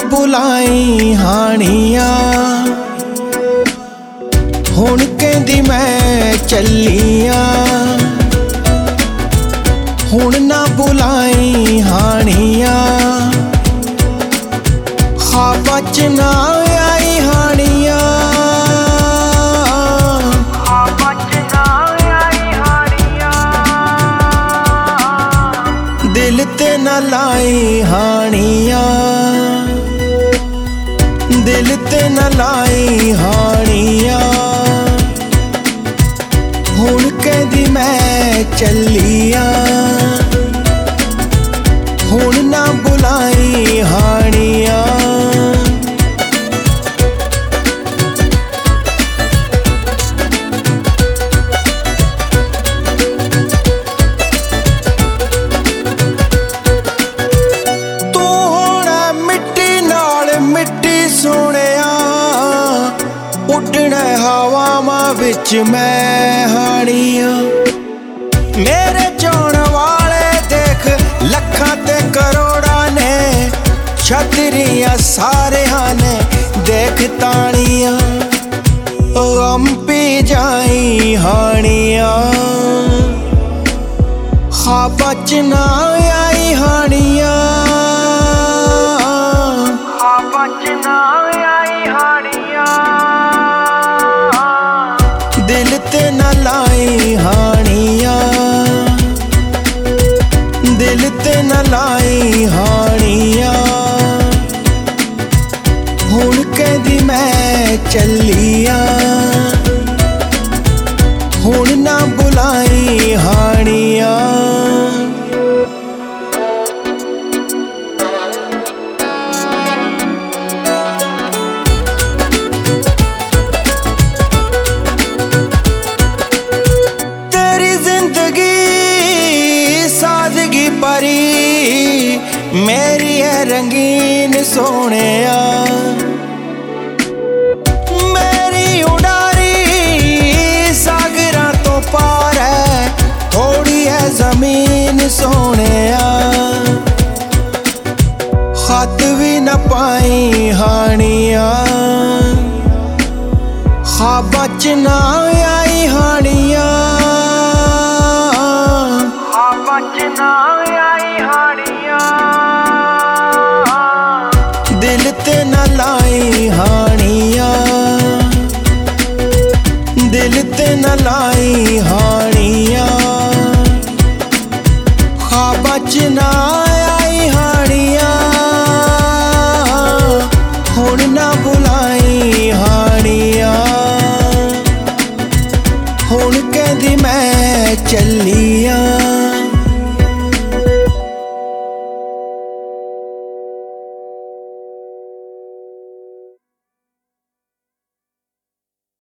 बुलाई हानिया, हुण कहंदी मैं चलिया। हुण ना बुलाई हानिया, ख्वाबा च ना आई हानिया। दिल ते ना लाई हानिया, दिल ते ना लाई हानिया। हुण कहंदी मैं चलिया, हुण ना बुलाई हानिया। तू होना मिट्टी नाल मिट्टी सोहणिया, उड्डण हवावां विच मैं हानिया। मेरे चाहण वाले देख लखां ते करोड़ां ने, छतरियां सारियां ने देख तानियां। गम पी जाई हानिया, ख्वाबा च ना आई हानिया। ख्वाबा च ना आई हानिया। दिल ते ना लाई हानिया, दिल ते ना लाई हानिया। हुण कहंदी मैं चलिया, हुण ना बुलाई हानिया। तेरी जिंदगी सादगी परी, मेरी है रंगीन सोहणिया। मेरी उडारी सागरां तो पार है, थोड़ी है जमीन सोहणिया। खत भी न पाई हानिया, ख्वाबा च ना आई हानिया। ख्वाबा च ना आई हानिया। दिल ते ना लाई हानिया, दिल ते ना लाई हानिया। ख्वाबा च ना आई हानिया, हुण ना बुलाई हानिया। हुण कहंदी मैं चली